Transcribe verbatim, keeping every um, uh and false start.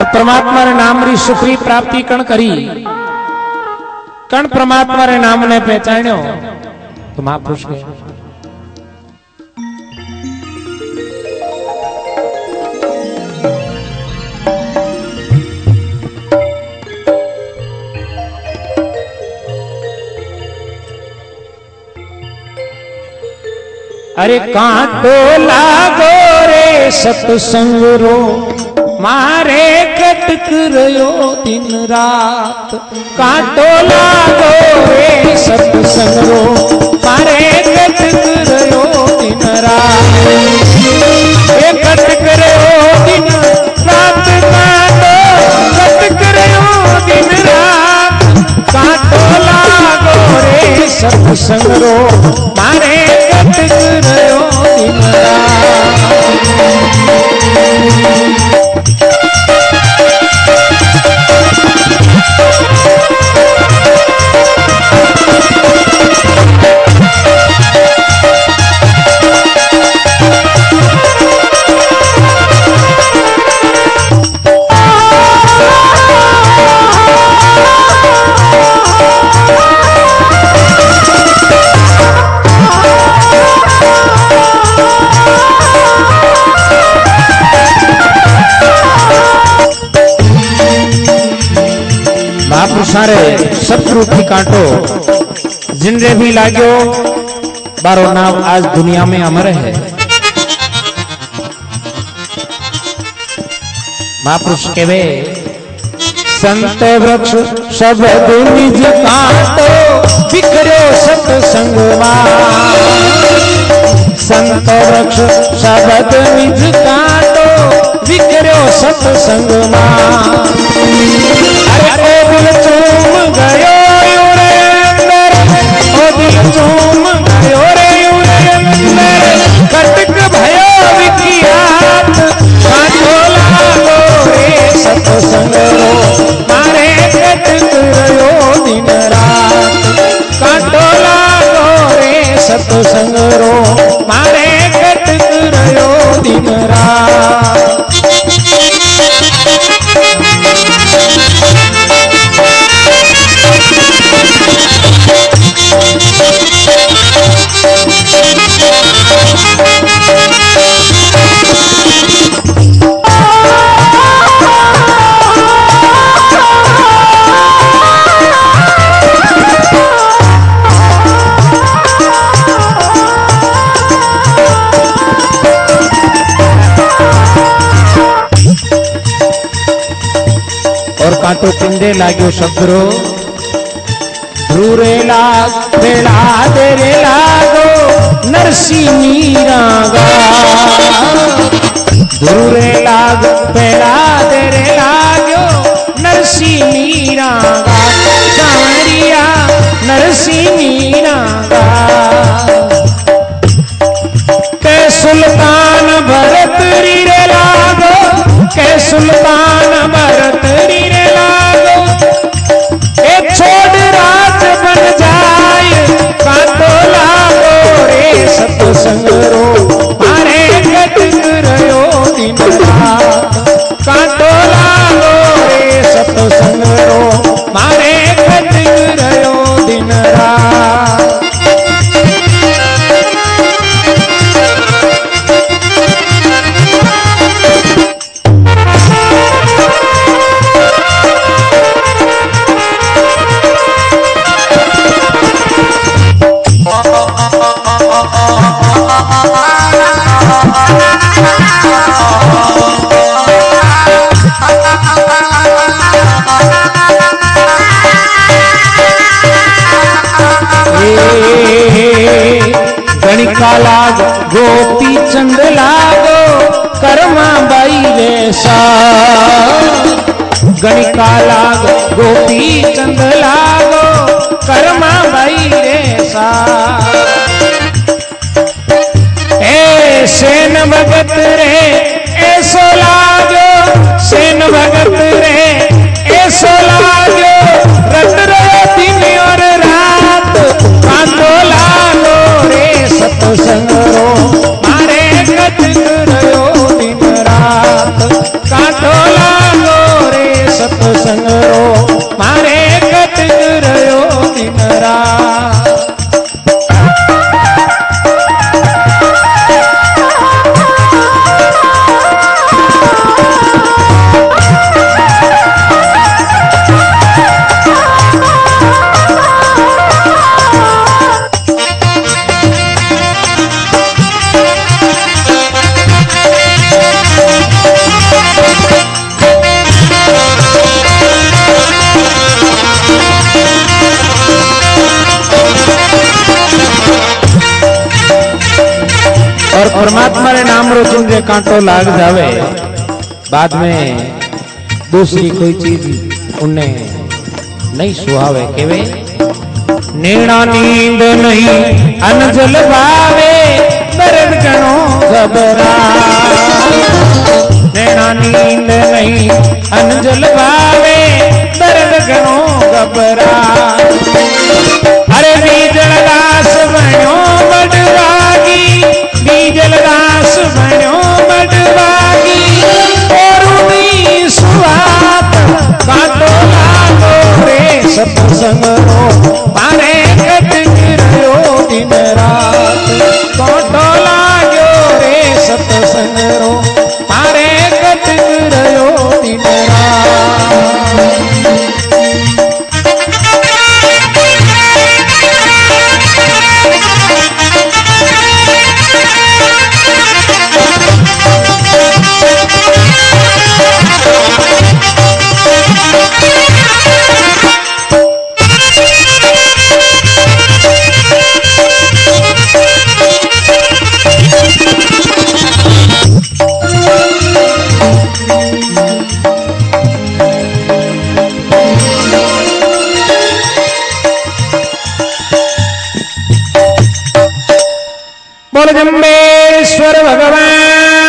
परमात्मा रे नाम री सुखरी प्राप्ति कण करी कण परमात्मा रे नाम ने पहचान्यो तो महापुरुष के अरे कांटो लागो रे सत्संग रो मारे कटक रयो दिन रात। कांटो लागो रे सत्संग रो मारे कटक रयो दिन रात। ए कटक रयो दिन रात कांटो कटक रयो दिन रात। कांटो लागो रे सत्संग रो मारे कटक रयो दिन रात। सारे शत्रु की कांटो जिनरे भी लाग्यो बारो नाम आज दुनिया में अमर है। महापुरुष केवे संत वृक्ष शब्द निज कांटो बिखरो सत्संग संत वृक्ष शब्द निज कांटो बिखरो सत्संग अरे ओ दिल चूम गयो रे अंदर, ओ दिल चूम गयो रे अंदर, कटक भयो विख्यात। कांटो लागो रे सत्संग रो मारे कटक रयो दिन रात। कांटो लागो रे सत्संग रो मारे कटक रयो दिन रात। कांटो पिंडे लाग्यो शब्दरो ध्रुरे लाग बेड़ा तेरे लागो नरसी मीरागा। ध्रुरे लाग बेड़ा तेरे लागो नरसी मीरागा। सांवरिया नरसी मीरागा के सुल्तान भरत रीरे लागो के सुल्तान भरत रीरे लागो। ए छोड़ राज बन जाए कांटो लागो रे सत्संग रो मारे कटक रयो दिन रात। कांटो लागो रे सत्संग रो मारे कटक रयो दिन रात। गणिका लाग गोपी चंद लागो कर्मा बाई वैसा। गणिका लाग गोपी चंद लागो कर्मा बाई वैसा। ए सेन भगत रे ऐसो लागो सेन भगत रे ऐसो लागो रत रहे दिन और रात। कांटो लागो रे सत्संग रो मारे कटक रयो दिन रात। कांटो लागो परमात्मा रे नाम रो चुनरे कांटो लाग जावे, बाद में दूसरी कोई चीज उन्हें नहीं सुहावे। केवे नेणा नींद नहीं अनजल भावे, दर्द घणो घबरा। नेणा नींद नहीं अनजल भावे, दर्द घणो घबरा। अरे बीजल दास बण्यो बडवागी, बीजल दास बण्यो बडवागी। और सुहात काटो लागो रे सत्संग रो, मारे कट गिरयो दिन रात। काटो लागो रे सत्संग रो, मारे कट गिरयो दिन रात। बोल जम्बेश्वर भगवान